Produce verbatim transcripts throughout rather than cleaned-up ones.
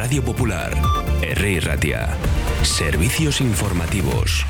Radio Popular, Herri Ratia. Servicios informativos.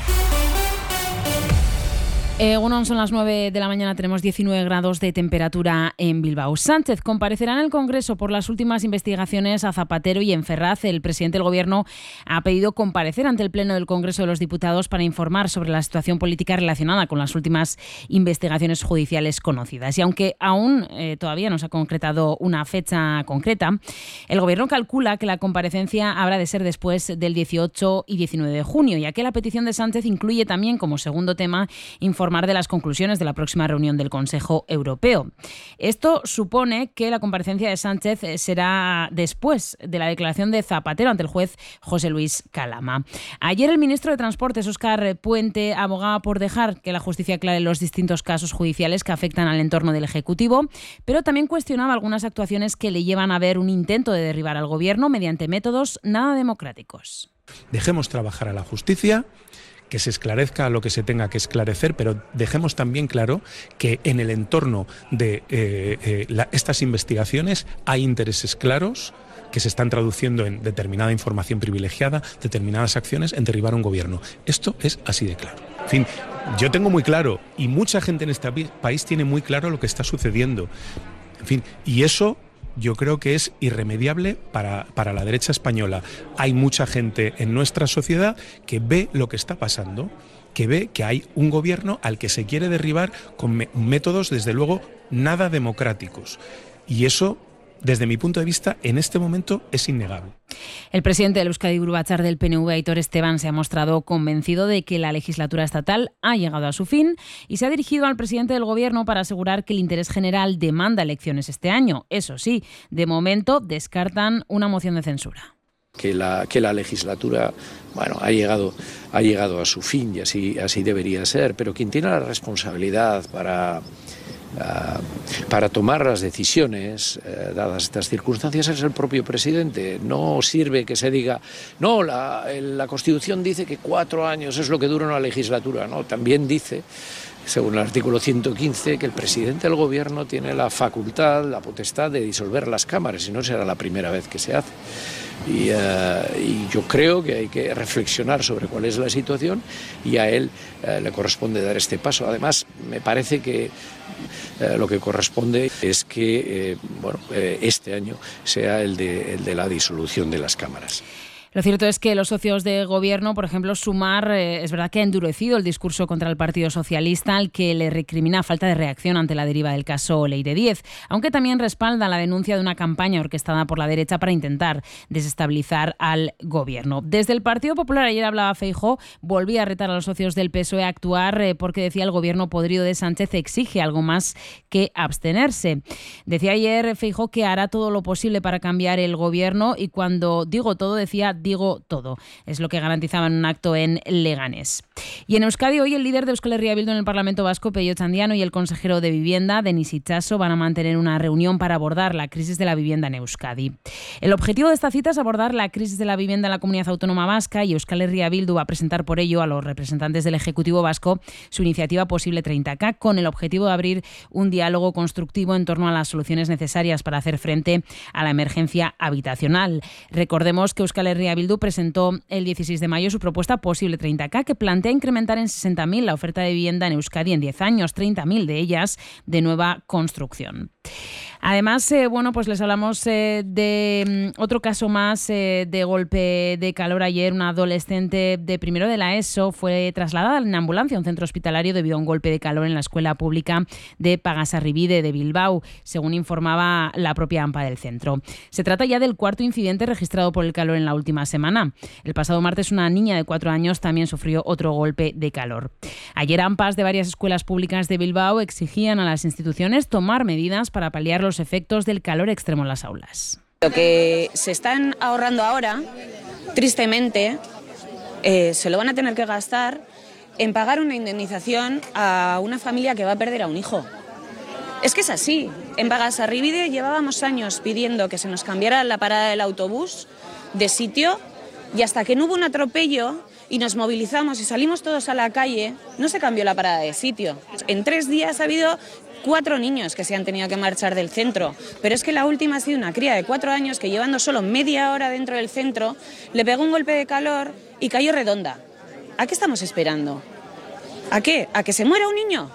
Egunon, son las nueve de la mañana, tenemos diecinueve grados de temperatura en Bilbao. Sánchez comparecerá en el Congreso por las últimas investigaciones a Zapatero y en Ferraz. El presidente del Gobierno ha pedido comparecer ante el Pleno del Congreso de los Diputados para informar sobre la situación política relacionada con las últimas investigaciones judiciales conocidas. Y aunque aún eh, todavía no se ha concretado una fecha concreta, el Gobierno calcula que la comparecencia habrá de ser después del dieciocho y diecinueve de junio, ya que la petición de Sánchez incluye también como segundo tema informar de las conclusiones de la próxima reunión del Consejo Europeo. Esto supone que la comparecencia de Sánchez será después de la declaración de Zapatero ante el juez José Luis Calama. Ayer el ministro de Transportes, Óscar Puente, abogaba por dejar que la justicia aclare los distintos casos judiciales que afectan al entorno del Ejecutivo, pero también cuestionaba algunas actuaciones que le llevan a ver un intento de derribar al Gobierno mediante métodos nada democráticos. Dejemos trabajar a la justicia, que se esclarezca lo que se tenga que esclarecer, pero dejemos también claro que en el entorno de eh, eh, la, estas investigaciones hay intereses claros que se están traduciendo en determinada información privilegiada, determinadas acciones en derribar un gobierno. Esto es así de claro. En fin, yo tengo muy claro, y mucha gente en este país tiene muy claro lo que está sucediendo. En fin, y eso yo creo que es irremediable para, para la derecha española. Hay mucha gente en nuestra sociedad que ve lo que está pasando, que ve que hay un gobierno al que se quiere derribar con me- métodos, desde luego, nada democráticos. Y eso, desde mi punto de vista, en este momento es innegable. El presidente del Euskadi Buru Batzar del P N V, Aitor Esteban, se ha mostrado convencido de que la legislatura estatal ha llegado a su fin y se ha dirigido al presidente del Gobierno para asegurar que el interés general demanda elecciones este año. Eso sí, de momento descartan una moción de censura. Que la, que la legislatura, bueno, ha llegado, ha llegado a su fin y así, así debería ser, pero quien tiene la responsabilidad para... Uh, para tomar las decisiones uh, dadas estas circunstancias es el propio presidente. No sirve que se diga, no, la, la Constitución dice que cuatro años es lo que dura una legislatura. No, también dice, según el artículo ciento quince, que el presidente del Gobierno tiene la facultad, la potestad de disolver las cámaras, y no será la primera vez que se hace. Y, uh, y yo creo que hay que reflexionar sobre cuál es la situación y a él uh, le corresponde dar este paso. Además, me parece que uh, lo que corresponde es que eh, bueno, eh, este año sea el de, el de la disolución de las cámaras. Lo cierto es que los socios de gobierno, por ejemplo, Sumar, eh, es verdad que ha endurecido el discurso contra el Partido Socialista, al que le recrimina falta de reacción ante la deriva del caso Leire Díez, aunque también respalda la denuncia de una campaña orquestada por la derecha para intentar desestabilizar al gobierno. Desde el Partido Popular, ayer hablaba Feijóo, volvía a retar a los socios del P S O E a actuar eh, porque decía el gobierno podrido de Sánchez exige algo más que abstenerse. Decía ayer Feijóo que hará todo lo posible para cambiar el gobierno y cuando digo todo decía digo todo. Es lo que garantizaba en un acto en Leganés. Y en Euskadi, hoy el líder de Euskal Herria Bildu en el Parlamento Vasco, Pello Txandiano, y el consejero de Vivienda, Denis Itxaso, van a mantener una reunión para abordar la crisis de la vivienda en Euskadi. El objetivo de esta cita es abordar la crisis de la vivienda en la Comunidad Autónoma Vasca y Euskal Herria Bildu va a presentar por ello a los representantes del Ejecutivo Vasco su iniciativa Posible treinta K con el objetivo de abrir un diálogo constructivo en torno a las soluciones necesarias para hacer frente a la emergencia habitacional. Recordemos que Euskal Herria Bildu presentó el dieciséis de mayo su propuesta Posible treinta K, que plantea incrementar en sesenta mil la oferta de vivienda en Euskadi en diez años, treinta mil de ellas de nueva construcción. Además, eh, bueno, pues les hablamos eh, de um, otro caso más eh, de golpe de calor. Ayer una adolescente de primero de la ESO fue trasladada en ambulancia a un centro hospitalario debido a un golpe de calor en la escuela pública de Pagasarribide de Bilbao, según informaba la propia AMPA del centro. Se trata ya del cuarto incidente registrado por el calor en la última semana. El pasado martes una niña de cuatro años también sufrió otro golpe de calor. Ayer AMPAs de varias escuelas públicas de Bilbao exigían a las instituciones tomar medidas para paliar los efectos del calor extremo en las aulas. Lo que se están ahorrando ahora, tristemente, eh, se lo van a tener que gastar en pagar una indemnización a una familia que va a perder a un hijo. Es que es así. En Pagasarribide llevábamos años pidiendo que se nos cambiara la parada del autobús de sitio y hasta que no hubo un atropello y nos movilizamos y salimos todos a la calle, no se cambió la parada de sitio. En tres días ha habido cuatro niños que se han tenido que marchar del centro, pero es que la última ha sido una cría de cuatro años que llevando solo media hora dentro del centro le pegó un golpe de calor y cayó redonda. ¿A qué estamos esperando? ¿A qué? ¿A que se muera un niño?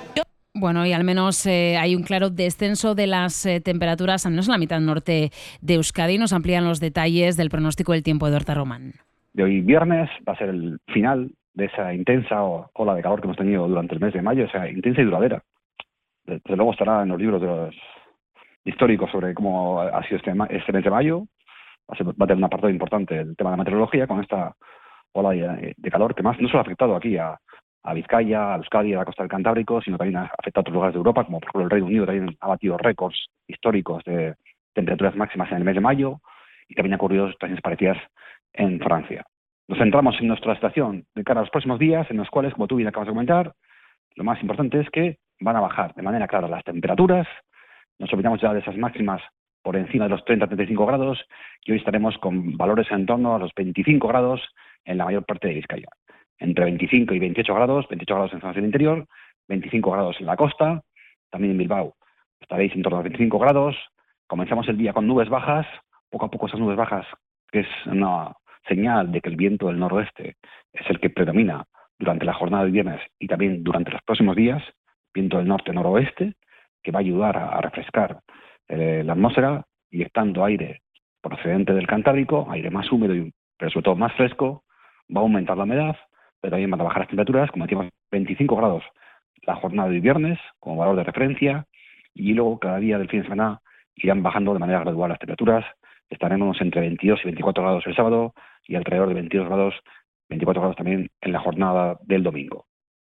Bueno, y al menos eh, hay un claro descenso de las eh, temperaturas, al menos en la mitad norte de Euskadi. Nos amplían los detalles del pronóstico del tiempo de Horta Román. De hoy viernes va a ser el final de esa intensa ola de calor que hemos tenido durante el mes de mayo, o sea, intensa y duradera. Desde luego estará en los libros de los históricos sobre cómo ha sido este, este mes de mayo. Va a, ser, va a tener un apartado importante el tema de la meteorología con esta ola de, de calor que más no solo ha afectado aquí a, a Vizcaya, a Euskadi, a la costa del Cantábrico, sino también ha afectado a otros lugares de Europa, como por ejemplo el Reino Unido también ha batido récords históricos de temperaturas máximas en el mes de mayo, y también ha ocurrido situaciones parecidas en Francia. Nos centramos en nuestra estación de cara a los próximos días, en los cuales, como tú bien acabas de comentar, lo más importante es que van a bajar de manera clara las temperaturas. Nos olvidamos ya de esas máximas por encima de los treinta a treinta y cinco grados, y hoy estaremos con valores en torno a los veinticinco grados en la mayor parte de Vizcaya. Entre veinticinco y veintiocho grados, veintiocho grados en zonas del interior, veinticinco grados en la costa, también en Bilbao estaréis en torno a veinticinco grados. Comenzamos el día con nubes bajas, poco a poco esas nubes bajas, que es una señal de que el viento del noroeste es el que predomina durante la jornada de viernes y también durante los próximos días, viento del norte-noroeste, que va a ayudar a, a refrescar eh, la atmósfera, inyectando aire procedente del Cantábrico, aire más húmedo, y, pero sobre todo más fresco. Va a aumentar la humedad, pero también van a bajar las temperaturas, como decíamos, veinticinco grados la jornada de viernes como valor de referencia, y luego cada día del fin de semana irán bajando de manera gradual las temperaturas. Estaremos entre veintidós y veinticuatro grados el sábado y alrededor de veintidós grados, veinticuatro grados también en la jornada del domingo.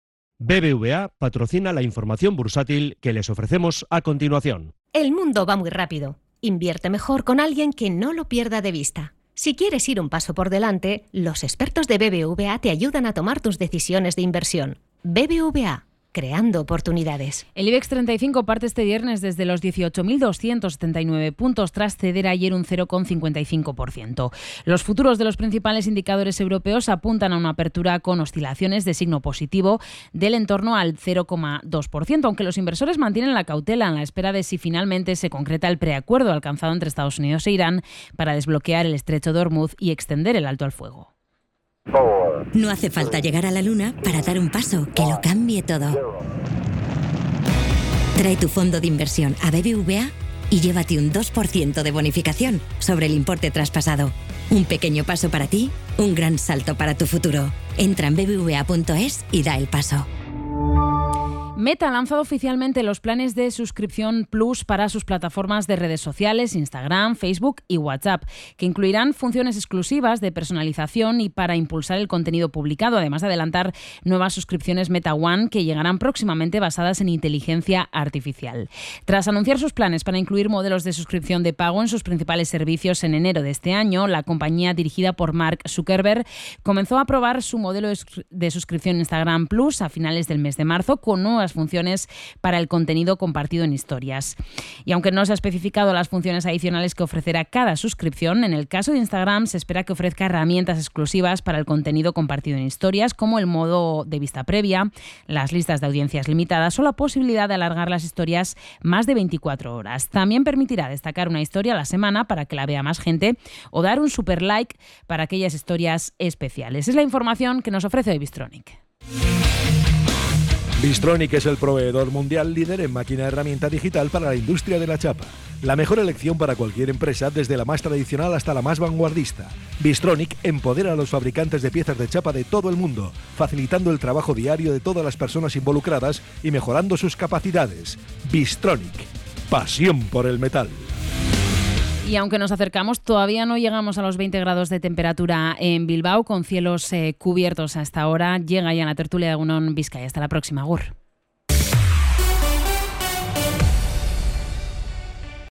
B B V A patrocina la información bursátil que les ofrecemos a continuación. El mundo va muy rápido. Invierte mejor con alguien que no lo pierda de vista. Si quieres ir un paso por delante, los expertos de B B V A te ayudan a tomar tus decisiones de inversión. B B V A, creando oportunidades. El IBEX treinta y cinco parte este viernes desde los dieciocho mil doscientos setenta y nueve puntos tras ceder ayer un cero coma cincuenta y cinco por ciento. Los futuros de los principales indicadores europeos apuntan a una apertura con oscilaciones de signo positivo del entorno al cero coma dos por ciento, aunque los inversores mantienen la cautela en la espera de si finalmente se concreta el preacuerdo alcanzado entre Estados Unidos e Irán para desbloquear el estrecho de Hormuz y extender el alto al fuego. No hace falta llegar a la luna para dar un paso que lo cambie todo. Trae tu fondo de inversión a B B V A y llévate un dos por ciento de bonificación sobre el importe traspasado. Un pequeño paso para ti, un gran salto para tu futuro. Entra en b b v a punto es y da el paso. Meta ha lanzado oficialmente los planes de suscripción Plus para sus plataformas de redes sociales, Instagram, Facebook y WhatsApp, que incluirán funciones exclusivas de personalización y para impulsar el contenido publicado, además de adelantar nuevas suscripciones Meta One que llegarán próximamente basadas en inteligencia artificial. Tras anunciar sus planes para incluir modelos de suscripción de pago en sus principales servicios en enero de este año, la compañía dirigida por Mark Zuckerberg comenzó a probar su modelo de suscripción Instagram Plus a finales del mes de marzo con nuevas funciones para el contenido compartido en historias. Y aunque no se ha especificado las funciones adicionales que ofrecerá cada suscripción, en el caso de Instagram se espera que ofrezca herramientas exclusivas para el contenido compartido en historias, como el modo de vista previa, las listas de audiencias limitadas o la posibilidad de alargar las historias más de veinticuatro horas. También permitirá destacar una historia a la semana para que la vea más gente o dar un super like para aquellas historias especiales. Es la información que nos ofrece hoy Bystronic. Bystronic es el proveedor mundial líder en máquina herramienta digital para la industria de la chapa. La mejor elección para cualquier empresa, desde la más tradicional hasta la más vanguardista. Bystronic empodera a los fabricantes de piezas de chapa de todo el mundo, facilitando el trabajo diario de todas las personas involucradas y mejorando sus capacidades. Bystronic, pasión por el metal. Y aunque nos acercamos, todavía no llegamos a los veinte grados de temperatura en Bilbao, con cielos eh, cubiertos hasta ahora. Llega ya la tertulia de Egunon Vizcaya. Hasta la próxima, Agur.